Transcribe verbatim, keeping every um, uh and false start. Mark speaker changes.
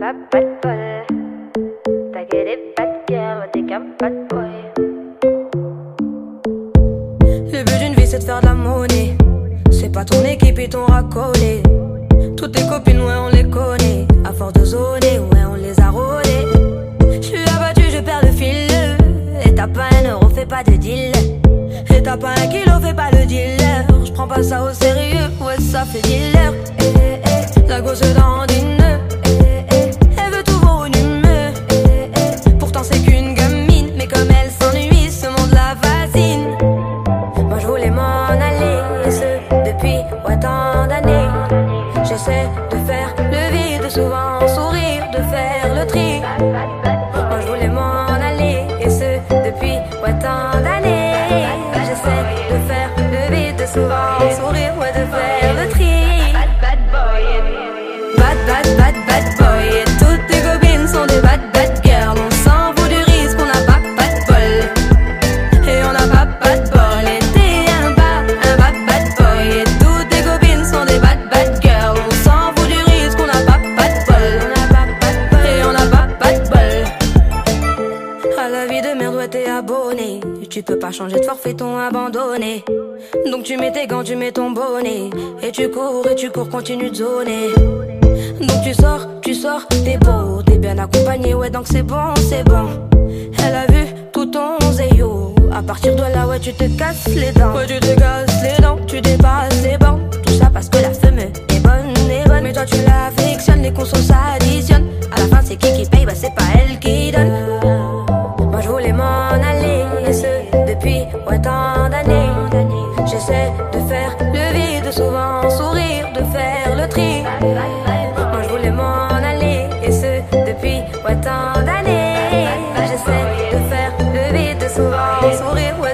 Speaker 1: pas pas de bol. T'as que des bad girls, t'es qu'un bad boy.
Speaker 2: Le but d'une vie c'est de faire de la monnaie. C'est pas ton équipe et ton racolé. Toutes tes copines, ouais, on les connaît. À force de zoner, ouais, on les a rôlées. J'suis abattu, je perds le fil. Et t'as pas un euro, fais pas de deal. Et t'as pas un kilo, fais pas le dealer. J'prends pas ça au sérieux, ouais, ça fait dealer. Eh, eh, la gosse dandine. Eh, eh, elle veut tout volume. Eh, eh, pourtant c'est qu'une gamine. Mais comme elle s'ennuie, ce monde la fascine. Moi j'voulais m'en aller, et ce depuis ouais, tant d'années. J'essaie de faire le vide, souvent sourire, de faire le tri. Moi je voulais m'en aller, et ce depuis ouais, tant d'années. J'essaie de faire le vide, souvent sourire, ouais, de faire le tri.
Speaker 1: Bad bad boy.
Speaker 2: Bad bad bad bad boy. Et toutes tes copines sont des bad bad girls. On s'en fout du risque, on n'a pas pas de bol. Et on n'a pas pas de bol. Et t'es un bad, un bad bad boy. Et toutes tes copines sont des bad bad girls. On s'en fout du risque, on n'a pas pas de bol. On n'a pas pas de bol. Et on n'a pas pas de bol. À la vie de merde, ouais, t'es abonné. Tu peux pas changer de forfait, ton abandonné. Donc tu mets tes gants, tu mets ton bonnet. Et tu cours, et tu cours, continue de zoner. Donc tu sors, tu sors, t'es beau, t'es bien accompagné, ouais, donc c'est bon, c'est bon. Elle a vu tout ton zéyo. À partir de là, ouais, tu te casses les dents. Ouais, tu te casses les dents, tu dépasses les bancs. Tout ça parce que la femme est bonne, est bonne. Mais toi tu l'affectionnes, les consos s'additionnent. À la fin, c'est qui qui paye, bah c'est pas elle qui donne. Moi je voulais m'en aller, et ce depuis ouais, tant d'années. J'essaie de faire le vide, souvent sourire, de faire le tri. Moi je voulais m'en aller, et ce depuis ouais, tant d'années. J'essaie de faire le vide, souvent sourire, ouais.